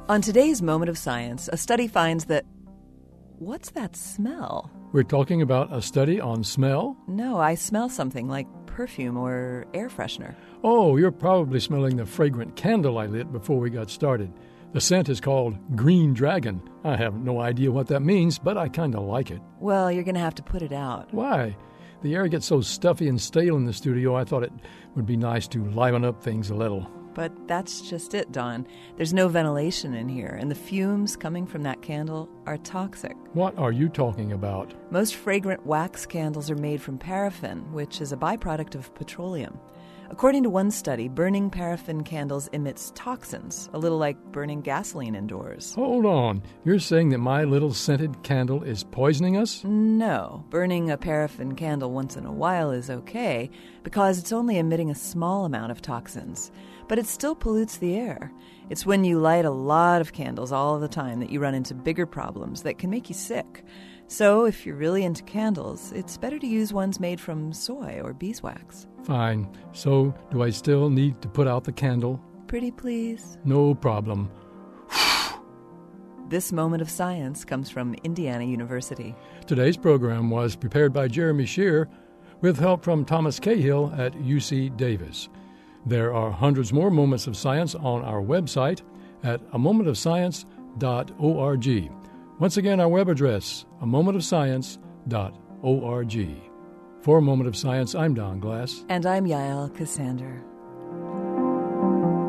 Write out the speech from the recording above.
On today's Moment of Science, a study finds that... What's that smell? We're talking about a study on smell? No, I smell something like perfume or air freshener. Oh, you're probably smelling the fragrant candle I lit before we got started. The scent is called Green Dragon. I have no idea what that means, but I kind of like it. Well, you're going to have to put it out. Why? The air gets so stuffy and stale in the studio, I thought it would be nice to liven up things a little. But that's just it, Don. There's no ventilation in here, and the fumes coming from that candle are toxic. What are you talking about? Most fragrant wax candles are made from paraffin, which is a byproduct of petroleum. According to one study, burning paraffin candles emits toxins, a little like burning gasoline indoors. Hold on. You're saying that my little scented candle is poisoning us? No. Burning a paraffin candle once in a while is okay because it's only emitting a small amount of toxins. But it still pollutes the air. It's when you light a lot of candles all the time that you run into bigger problems that can make you sick. So if you're really into candles, it's better to use ones made from soy or beeswax. Fine. So, do I still need to put out the candle? Pretty please? No problem. This Moment of Science comes from Indiana University. Today's program was prepared by Jeremy Shear with help from Thomas Cahill at UC Davis. There are hundreds more moments of science on our website at amomentofscience.org. Once again, our web address, amomentofscience.org. For A Moment of Science, I'm Don Glass. And I'm Yael Cassander.